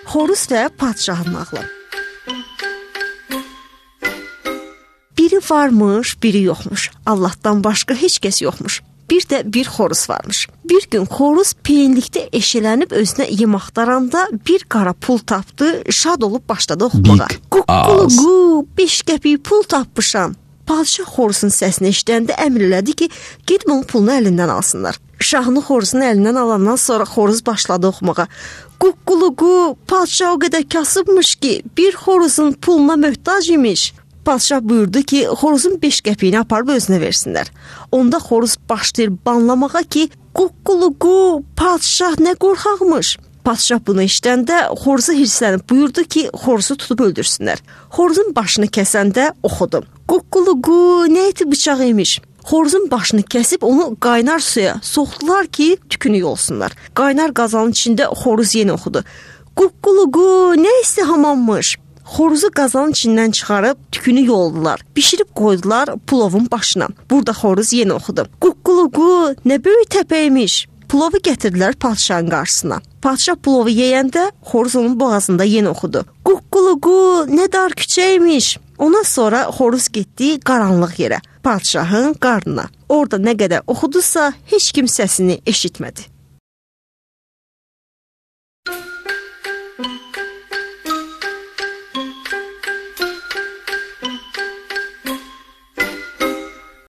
Xoruz və padşahın nağılı. Biri varmış, biri yoxmuş. Allahdan başqa heç kəs yoxmuş. Bir də bir xoruz varmış. Bir gün xoruz peyinlikdə eşələnib özünə yem axtaranda bir qara pul tapdı, şad olub başladı oxumağa. Quqquluqu, 5 qəpik pul tapmışam. Padşah xoruzun səsini eşidəndə əmr elədi ki, get bunun pulunu əlindən alsınlar. Şahını xoruzun əlindən alandan sonra xoruz başladı oxumağa. Quqquluqu, padşah o qədər kasıbmış ki, bir xoruzun puluna möhtac imiş. Padşah buyurdu ki, xoruzun 5 qəpiyini aparıb özünə versinlər. Onda xoruz başlayır banlamağa ki, quqquluqu, padşah nə qorxaqmış. Padşah bunu eşidəndə xoruza hirslənib buyurdu ki, xoruzu tutub öldürsünlər. Xoruzun başını kəsəndə oxudu. Quqquluqu, nə eti bıçaq imiş. Xoruzun başını kəsib onu qaynar suya soxdular ki, tükünü yolsunlar. Qaynar qazanın içində xoruz yenə oxudu. Quqquluqu, nə isti hamammış. Xoruzu qazanın içindən çıxarıb tükünü yoldular. Bişirib qoydular pulovun başına. Burada xoruz yenə oxudu. Quqquluqu, nə böyük təpəymiş. Pulovu gətirdilər padşahın qarşısına. Padşah pulovu yeyəndə xoruz onun boğazında yenə oxudu. Quqquluqu, nə dar küçəymiş. Ondan sonra xoruz getdi qaranlıq yerə, padşahın qarnına. Orada nə qədər oxudusa heç kim səsini eşitmədi.